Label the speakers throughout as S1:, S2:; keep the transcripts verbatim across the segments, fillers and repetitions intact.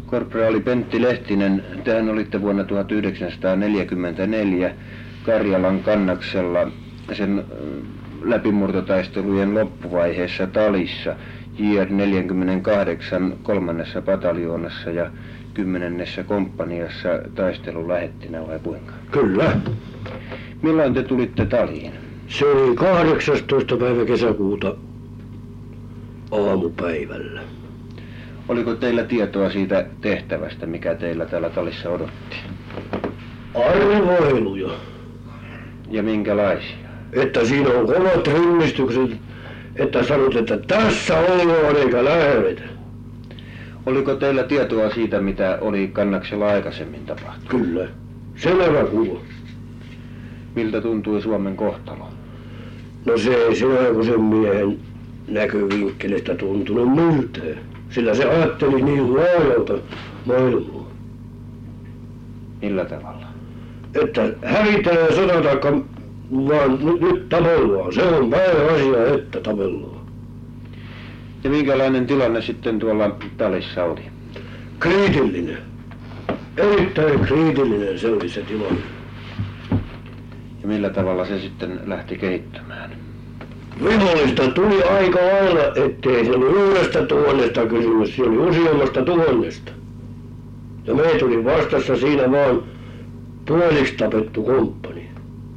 S1: Korporaali Pentti Lehtinen, tehän olitte vuonna tuhatyhdeksänsataaneljäkymmentäneljä Karjalan kannaksella sen läpimurtotaistelujen loppuvaiheessa Talissa J R neljäkymmentäkahdeksan kolmannessa pataljoonassa ja kymmenennessä komppaniassa taistelulähettinä vai kuinka?
S2: Kyllä.
S1: Milloin te tulitte Taliin?
S2: Se oli kahdeksastoista päivä kesäkuuta aamupäivällä.
S1: Oliko teillä tietoa siitä tehtävästä, mikä teillä täällä Talissa odotti?
S2: Arvoiluja.
S1: Ja minkälaisia?
S2: Että siinä on kovat rynnistykset, että sanot, että tässä ollaan eikä lähdetä.
S1: Oliko teillä tietoa siitä, mitä oli kannaksella aikaisemmin tapahtunut?
S2: Kyllä. Selvä kuva.
S1: Miltä tuntui Suomen kohtalo?
S2: No se ei sen miehen näkövinkkelistä tuntunut miltään. Sillä se ajatteli niin laajalta maailmaa.
S1: Millä tavalla?
S2: Että hävitään ja sota taikka vaan nyt, nyt tapellaan. Se on pääasia, että tapellaan.
S1: Ja minkälainen tilanne sitten tuolla Talissa oli?
S2: Kriitillinen. Erittäin kriitillinen se oli se tilanne.
S1: Ja millä tavalla se sitten lähti kehittymään?
S2: Vihollista tuli aika lailla, ettei se oli yhdestä tuhannesta kysymys, se oli useammasta tuhannesta. Ja me tuli vastassa siinä vaan puoliksi tapettu komppani.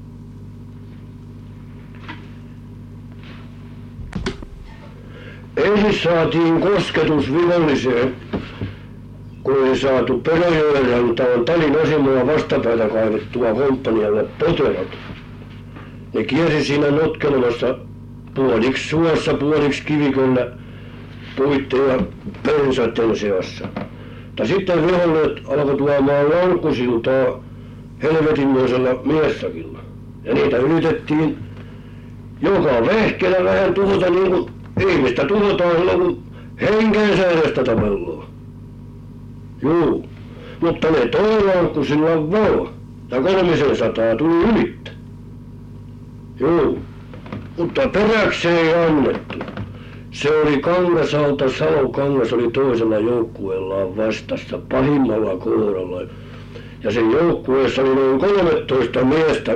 S2: Ensin saatiin kosketus viholliseen, kun oli saatu Peräjoen rantaan Talin asemaa vastapäätä kaivettua komppanialle poterat. Ne kiersi siinä notkelemassa puoliksi suossa, puoliksi kiviköllä, puitten ja pensaiden seassa. Mutta sitten viholleet alkoi tuomaan lankkusiltaa helvetinmoisella miessakilla. Ja niitä yritettiin joka vehkeellä vähän tuhota niin kuin ihmistä tuhotaan silloin kun henkeen säädöstä tapellaan. Juu, mutta ne toi lankkusillan vaan ja kolmisen sataa tuli ylittä. Juu. Mutta peräksi ei annettu. Se oli Kangasalta, Salo Kangas oli toisella joukkueellaan vastassa pahimmalla kohdalla. Ja sen joukkueessa oli noin kolmetoista miestä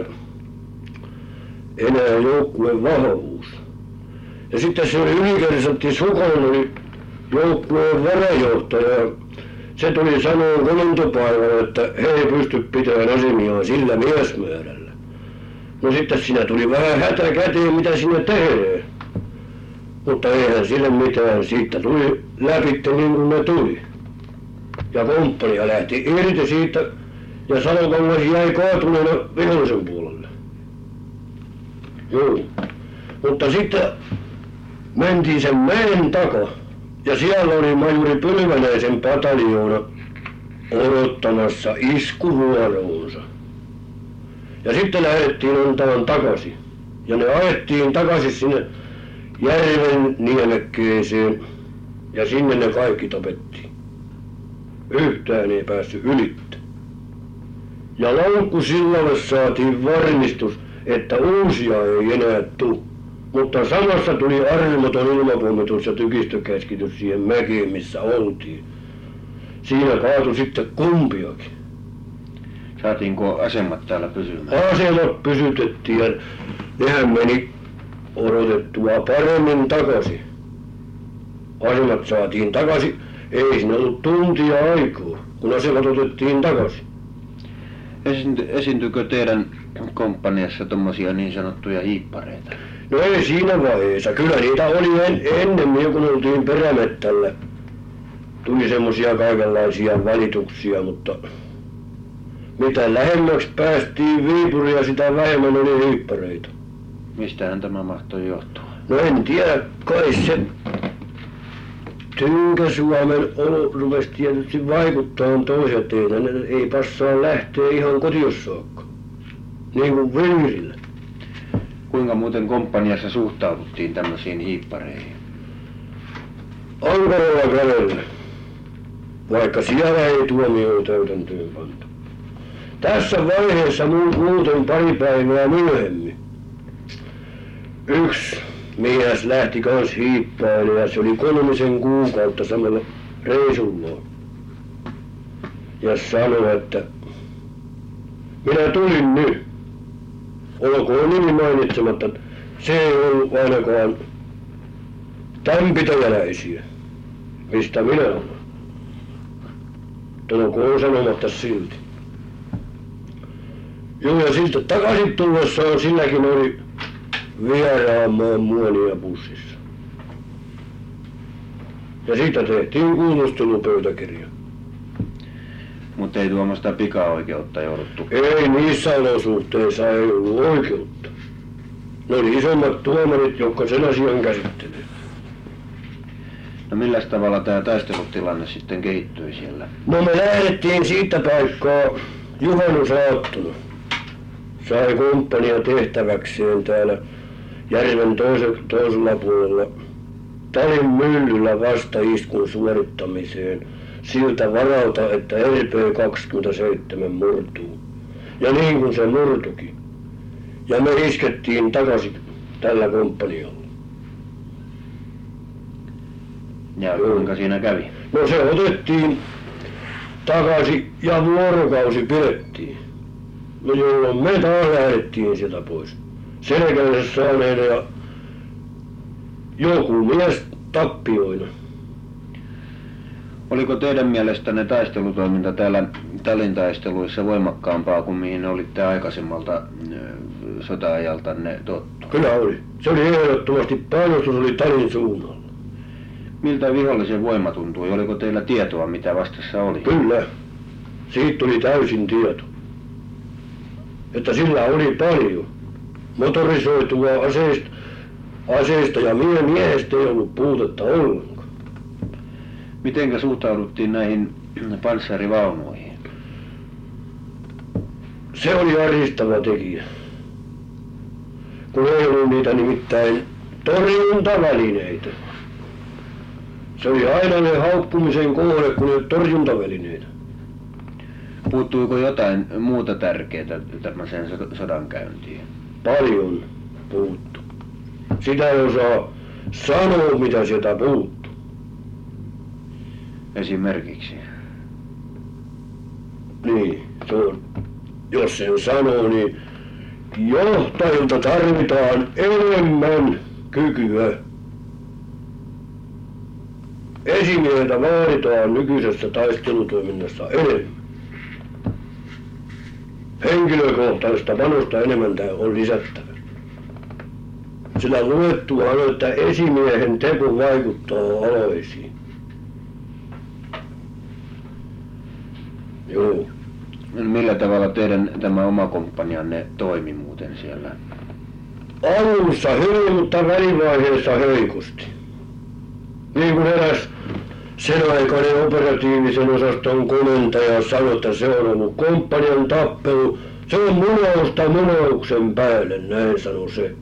S2: enää joukkueen vahvuus. Ja sitten se oli ylikersantti Sukonen, oli joukkueen varajohtaja. Se tuli sanoa komentopaikalle, että he ei pysty pitämään asemiaan sillä miesmäärällä. No sitten siinä tuli vähän hätä käteen, mitä sinne tehdään. Mutta eihän sille mitään, siitä tuli läpitte niin kuin ne tuli. Ja komppania lähti irti siitä ja Salokangas jäi kaatuneena vihollisen puolelle. Joo. Mutta sitten mentiin sen mäen takaa ja siellä oli majuri Pylvänäisen pataljoona odottamassa iskuvuoroonsa. Ja sitten lähdettiin antamaan takaisin. Ja ne ajettiin takaisin sinne järven niemekkeeseen. Ja sinne ne kaikki tapettiin. Yhtään ei päässyt ylittä. Ja Lankkusillalle saatiin varmistus, että uusia ei enää tule. Mutta samassa tuli armoton ilmapommitus ja tykistökäskitys siihen mäkeen, missä oltiin. Siinä kaatui sitten kumpiakin.
S1: Saatiinko asemat täällä pysymään?
S2: Asemat pysytettiin ja nehän meni odotettua paremmin takaisin. Asemat saatiin takaisin. Ei siinä ollut tuntia aikaa, kun asemat otettiin takaisin.
S1: Esiinty, esiintyykö teidän komppaniassa tommosia niin sanottuja hiippareita?
S2: No ei siinä vaiheessa. Kyllä niitä oli en, ennemmin, kun oltiin Perämettällä. Tuli semmosia kaikenlaisia valituksia, mutta mitä lähemmäksi päästiin Viipuria, sitä vähemmän oli hiippareita.
S1: Mistähän tämä mahtoi johtua?
S2: No en tiedä, kai se Tynkäsuomen olo rupesi tietysti vaikuttaa toiset teitä. Ne ei passaa lähteä ihan kotiin saakka. Niin kuin Viirillä.
S1: Kuinka muuten komppaniassa suhtauduttiin tämmöisiin hiippareihin?
S2: Ankaralla kädellä. Vaikka siellä ei tuomioon täytäntöön pantu. Tässä vaiheessa muuten pari päivää myöhemmin. Yksi mies lähti kans hiippailemaan ja se oli kolmisen kuukautta samalla reisulla. ja sanoi, että minä tulin nyt. Olkoon nimi mainitsematta, se ei ollut ainakaan tämpitäjäläisiä, mistä minä olen. Tulkoon sanomatta silti. Joo, ja sitten takaisin tullessaan silläkin oli vieraan maan muonia pussissa. Ja siitä tehtiin kuulustelupöytäkirja.
S1: Mutta ei tuommoista pikaoikeutta jouduttu.
S2: Ei niissä olosuhteissa ei ollut oikeutta. Ne oli isommat tuomarit, jotka sen asian käsittelivät.
S1: No milläs tavalla tämä taistelutilanne sitten kehittyi siellä?
S2: No me lähdettiin siitä paikkaa juhannusaattona. Sai komppania tehtäväkseen täällä järven toisella puolella Talin myllyllä vastaiskun suorittamiseen siltä varalta, että R P kaksikymmentäseitsemän murtuu. Ja niin kuin se murtuki. Ja me iskettiin takaisin tällä komppanialla.
S1: Ja kuinka siinä kävi?
S2: No se otettiin takaisin ja vuorokausi pidettiin. No jolloin me taas lähdettiin sieltä pois. Selkäisessä saaneena ja joku mies tappioina.
S1: Oliko teidän mielestänne taistelutoiminta täällä Talin taisteluissa voimakkaampaa kuin mihin olitte aikaisemmalta sota-ajaltanne tottu?
S2: Kyllä oli. Se oli ehdottomasti painostus oli Talin suunnalla.
S1: Miltä vihollisen voima tuntui? Oliko teillä tietoa, mitä vastassa oli?
S2: Kyllä. Siitä tuli täysin tieto. Että sillä oli paljon. Motorisoitua aseista, aseista ja mie miehestä ei ollut puutetta ollenkaan.
S1: Mitenkä suhtauduttiin näihin panssarivaunuihin?
S2: Se oli aristava tekijä. Kun ei ollut niitä nimittäin torjuntavälineitä. Se oli aina ne haukkumisen kohde, kun ei torjuntavälineitä.
S1: Puuttuiko jotain muuta tärkeää tämmöiseen sodankäyntiin?
S2: Paljon puuttu. Sitä ei osaa sanoa, mitä sieltä puuttu.
S1: Esimerkiksi?
S2: Niin, se on. Jos sen sanoo, niin johtajilta tarvitaan enemmän kykyä. Esimieheltä vaaditaan nykyisessä taistelutoiminnassa enemmän. Henkilökohtaista panosta enemmän on lisättävä. Sillä luettua on, että esimiehen teko vaikuttaa aloisiin. Joo.
S1: Millä tavalla teidän tämä oma komppanianne toimi muuten siellä?
S2: Alussa hyvin, mutta välivaiheessa heikosti. Niin kuin eräs sen aikainen operatiivisen osaston komentaja sanoi, että se on ollut komppanian tappelu. Se on munausta munauksen päälle, näin sanoi se.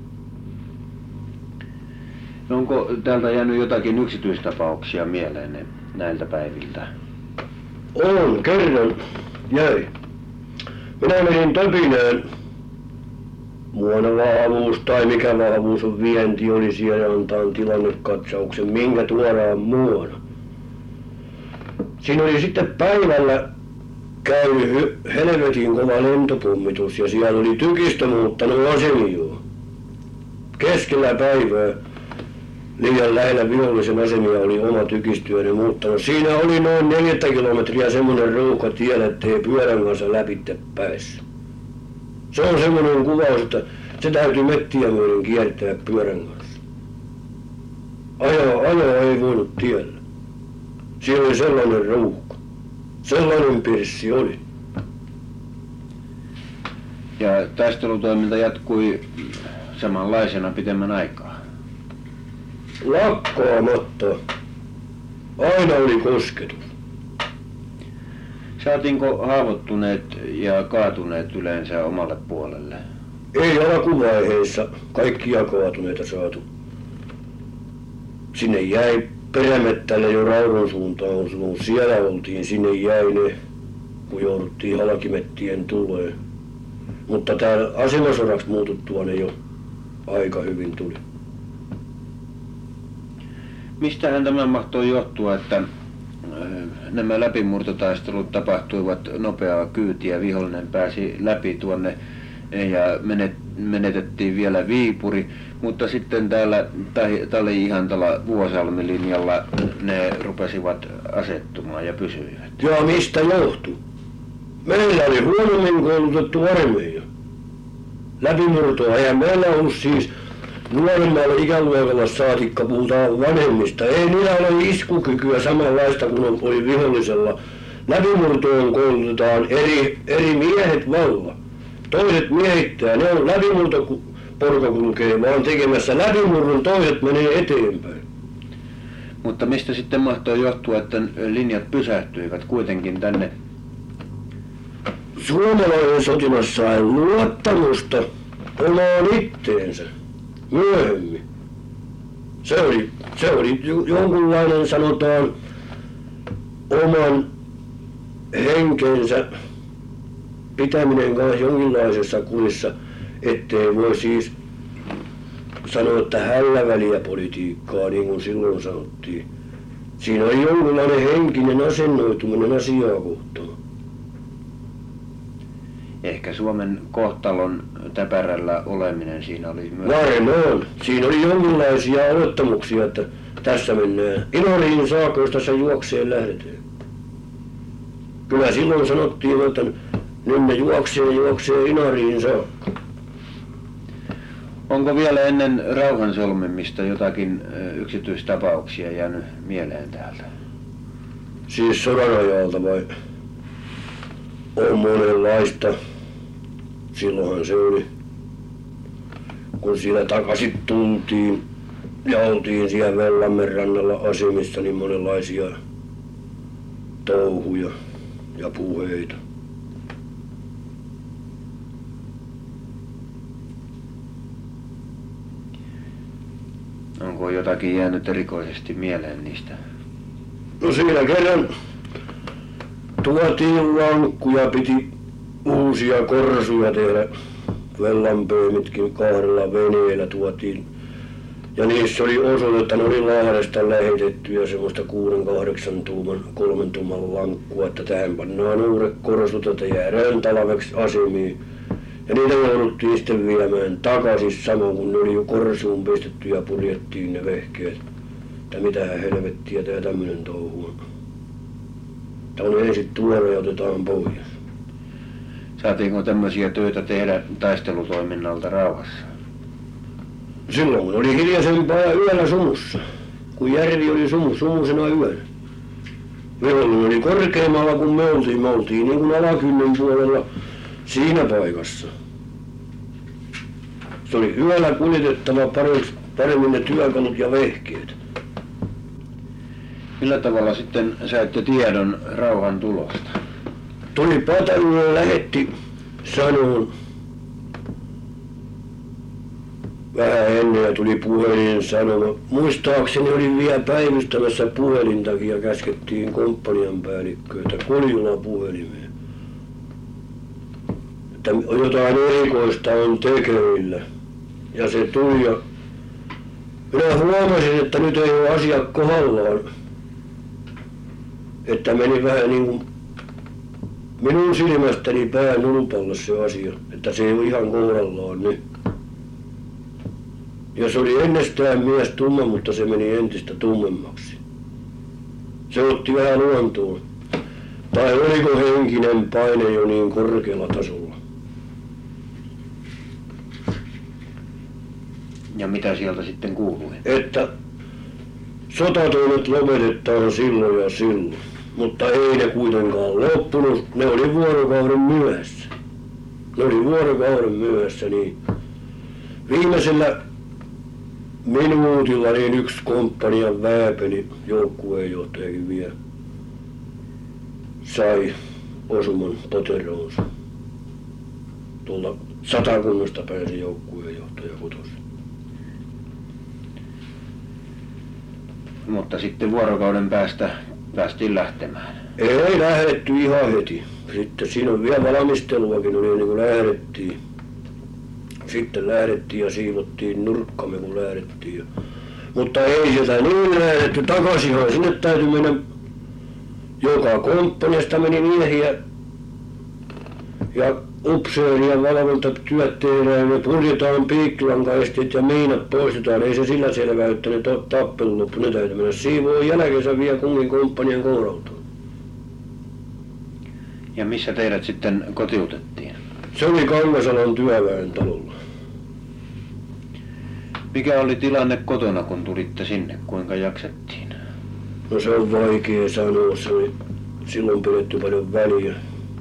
S1: Onko täältä jäänyt jotakin yksityistapauksia mieleen näiltä päiviltä?
S2: On, kerran jäi. Minä menin Töpinään. Muona vahvuus tai mikä vahvuus on vienti oli siellä antaa tilannekatsauksen, minkä tuodaan muona. Siinä oli sitten päivällä käynyt helvetin kova lentopommitus ja siellä oli tykistö muuttanut asemioon. Keskellä päivää liian lähellä vihollisen asemia oli oma tykistö muuttanut. Siinä oli noin neljättä kilometriä semmoinen ruuhka tiellä, ettei pyörän kanssa läpitte päässä. Se on semmoinen kuvaus, että se täytyy mettiä myöden kiertää pyörän kanssa. Ajoa, ajoa ei voinut tiellä. Siinä oli sellainen ruuhka. Sellainen pirssi oli.
S1: Ja taistelutoiminta jatkui samanlaisena pitemmän aikaa?
S2: Lakkaamatta. Aina oli kosketus.
S1: Saatiinko haavoittuneet ja kaatuneet yleensä omalle puolelle?
S2: Ei alkuvaiheessa kaikkia kaatuneita saatu. Sinne jäi Perämettälle jo Raudon suuntaan, siellä oltiin, sinne jäi ne, kun jouduttiin halkimettien tulee. Mutta täällä asemasodaksi muututtua ne jo aika hyvin tuli.
S1: Mistähän tämä mahtoi johtua, että nämä läpimurtotaistelut tapahtuivat nopeaa kyytiä. Vihollinen pääsi läpi tuonne ja menetettiin vielä Viipuri, mutta sitten täällä Tali-Ihantala Vuosalmi linjalla ne rupesivat asettumaan ja pysyivät.
S2: Ja mistä johtui? Meillä oli huonommin koulutettu armeija. Läpimurtoa eihän meillä ollut siis nuoremmalla ikäluokalla saatikka, puhutaan vanhemmista. Ei niillä ole iskukykyä samanlaista kuin oli vihollisella. Läpimurtoon koulutetaan eri, eri miehet valla. Toiset miehittää, ne on läpimurtoporka kulkee vaan tekemässä läpimurron, toiset menee eteenpäin.
S1: Mutta mistä sitten mahtoi johtua, että linjat pysähtyivät kuitenkin tänne?
S2: Suomalainen sotilas sai luottamusta omaan itteensä myöhemmin. Se oli, se oli jonkunlainen, sanotaan, oman henkensä pitäminen kanssa jonkinlaisessa kurissa, ettei voi siis sanoa, että hällä väliä politiikkaa, niin kuin silloin sanottiin. Siinä oli jonkinlainen henkinen asennoituminen asiaa kohtaan.
S1: Ehkä Suomen kohtalon täpärällä oleminen siinä oli myös.
S2: Varmaan. Siinä oli jonkinlaisia olettamuksia, että tässä mennään Inariin saakka, jos tässä juokseen lähdetään. Kyllä silloin sanottiin, että nyt ne juoksee juoksee Inariin saakka.
S1: Onko vielä ennen rauhan solmimista jotakin yksityistapauksia jäänyt mieleen täältä?
S2: Siis sodan ajalta vai? On monenlaista. Silloinhan se oli, kun siellä takaisin tultiin ja oltiin siellä Vellammen rannalla asemissa, niin monenlaisia touhuja ja puheita.
S1: Onko jotakin jäänyt erikoisesti mieleen niistä?
S2: No siinä kerran tuotiin lankkuja, piti uusia korsuja tehdä Vellanpöömitkin kahdella veneellä tuotiin. Ja niissä oli osoite, että ne oli Lahdesta lähetettyjä semmoista kuuden kahdeksan tuuman, kolmen tuuman lankkua, että tähän pannaan uudet korsut, että jäädään talveksi asemiin. Ja niitä jouduttiin sitten viemään takaisin samoin, kun ne oli jo korsuun pistetty ja purjettiin ne vehkeet. Että mitähän helvettiä tää tämmönen touhu on. Tää on ensin tuore ja otetaan pois.
S1: Saatiinko tämmöisiä töitä tehdä taistelutoiminnalta rauhassa?
S2: Silloin kun oli hiljaisempaa ja yöllä sumussa, kun järvi oli sumu, sumusena yönä. Vihollinen oli korkeammalla kuin me oltiin, me oltiin niin kuin alakynnen puolella siinä paikassa. Se oli yöllä kuljetettava paremmin ne työkalut ja vehkeet.
S1: Millä tavalla sitten saitte tiedon rauhan tulosta?
S2: Tuli pataljoon, lähetti sanoon vähän ennen ja tuli puhelin sanoma. Muistaakseni oli vielä päivystämässä puhelintakin ja käskettiin komppanian päällikköitä Koljula puhelimeen. Että jotain erikoista on tekeillä. Ja se tuli ja minä huomasin, että nyt ei ole asia kohdallaan. Että meni vähän niin kuin minun silmästäni pää nulpalle se asia, että se ei ole ihan kohdallaan nyt. Ja se oli ennestään mies tumma, mutta se meni entistä tummemmaksi. Se otti vähän luontoon. Tai oliko henkinen paine jo niin korkealla tasolla.
S1: Ja mitä sieltä sitten kuului?
S2: Että sotatoimet lopetetaan silloin ja silloin. Mutta ei ne kuitenkaan loppunut, ne oli vuorokauden myöhässä. Ne oli vuorokauden myöhässä, niin viimeisellä minuutilla niin yksi komppanian vääpeli, joukkueenjohtajakin vielä, sai osuman poteroonsa. Tuolla Satakunnasta pääsi joukkueenjohtaja kotosi.
S1: Mutta sitten vuorokauden päästä päästiin lähtemään.
S2: Ei lähdetty ihan heti. Sitten siinä on vielä valmisteluakin oli ennen kuin lähdettiin. Sitten lähdettiin ja siivottiin nurkkamme kun lähdettiin. Mutta ei sieltä niin lähdetty takaisinhan sinne täytyi mennä joka komppaniasta meni miehiä ja upseeria valvontatyöt tehdään, me purjetaan piikkilankaistit ja miinat poistetaan. Ei se sillä selvä, että ne tappelu loppu. Ne täytyy mennä siivoon jälkeensä vielä kunkin komppanian kohdaltaan.
S1: Ja missä teidät sitten kotiutettiin?
S2: Se oli Kangasalan työväen talolla.
S1: Mikä oli tilanne kotona, kun tulitte sinne? Kuinka jaksettiin?
S2: No se on vaikea sanoa. Se oli silloin pidetty paljon väliä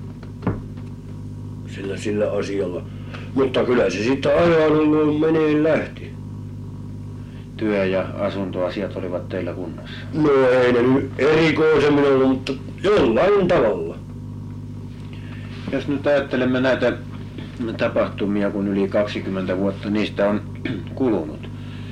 S2: sillä, sillä asialla. Mutta kyllä se sitten ajan meneen lähti.
S1: Työ- ja asuntoasiat olivat teillä kunnossa?
S2: No ei ne nyt erikoisemmin ollut, mutta jollain tavalla.
S1: Jos nyt ajattelemme näitä tapahtumia, kun yli kaksikymmentä vuotta niistä on kulunut.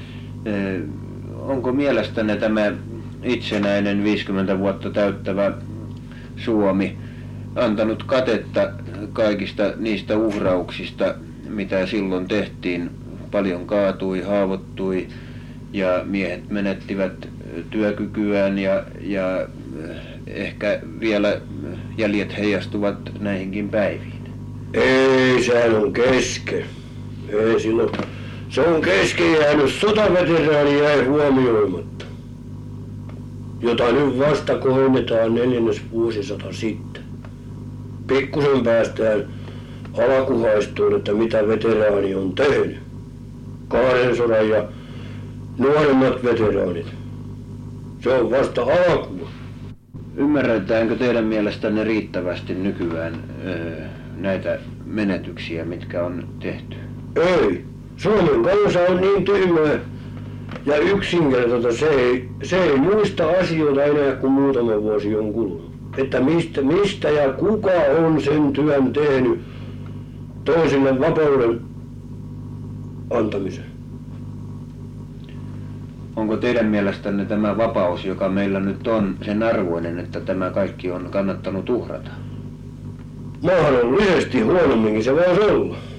S1: Onko mielestänne tämä itsenäinen viisikymmentä vuotta täyttävä Suomi antanut katetta kaikista niistä uhrauksista, mitä silloin tehtiin? Paljon kaatui, haavoittui ja miehet menettivät työkykyään ja, ja ehkä vielä jäljet heijastuvat näihinkin päiviin.
S2: Ei, sehän on kesken. Ei silloin. Se on kesken jäänyt. Sotaveteraani jäi huomioimatta, jota nyt vasta kohennetaan neljännes vuosisata sitten. Pikkusen päästään alkuhaistoon, että mitä veteraani on tehnyt. Kahden sodan ja nuoremmat veteraanit. Se on vasta alkua.
S1: Ymmärretäänkö teidän mielestänne riittävästi nykyään öö, näitä menetyksiä, mitkä on tehty?
S2: Ei. Suomen kansa on niin tyhmää ja yksinkertaista. Se ei, se ei muista asioita enää, kun muutama vuosi on kulunut. Että mistä, mistä ja kuka on sen työn tehnyt toisille vapauden antamisen.
S1: Onko teidän mielestänne tämä vapaus, joka meillä nyt on, sen arvoinen, että tämä kaikki on kannattanut uhrata?
S2: Mahdollisesti huonomminkin se voisi olla.